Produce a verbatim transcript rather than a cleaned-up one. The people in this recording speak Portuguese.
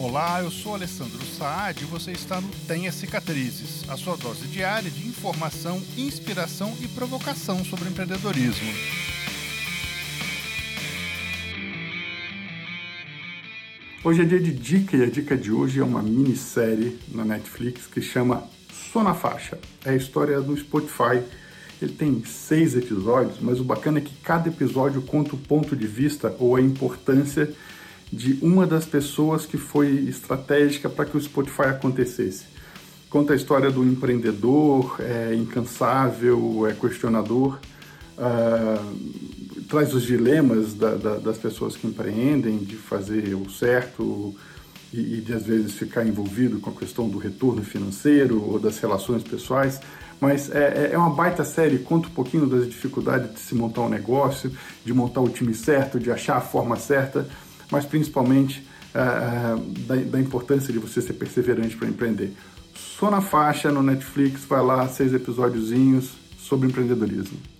Olá, eu sou Alessandro Saad e você está no Tenha Cicatrizes, a sua dose diária de informação, inspiração e provocação sobre empreendedorismo. Hoje é dia de dica e a dica de hoje é uma minissérie na Netflix que chama Só na Faixa. É a história do Spotify. Ele tem seis episódios, mas o bacana é que cada episódio conta o ponto de vista ou a importância de uma das pessoas que foi estratégica para que o Spotify acontecesse. Conta a história do empreendedor, é incansável, é questionador, uh, traz os dilemas da, da, das pessoas que empreendem, de fazer o certo e, e de às vezes ficar envolvido com a questão do retorno financeiro ou das relações pessoais. Mas é, é uma baita série, conta um pouquinho das dificuldades de se montar um negócio, de montar o time certo, de achar a forma certa, mas principalmente uh, da, da importância de você ser perseverante para empreender. Só na Faixa, no Netflix, vai lá, seis episódiozinhos sobre empreendedorismo.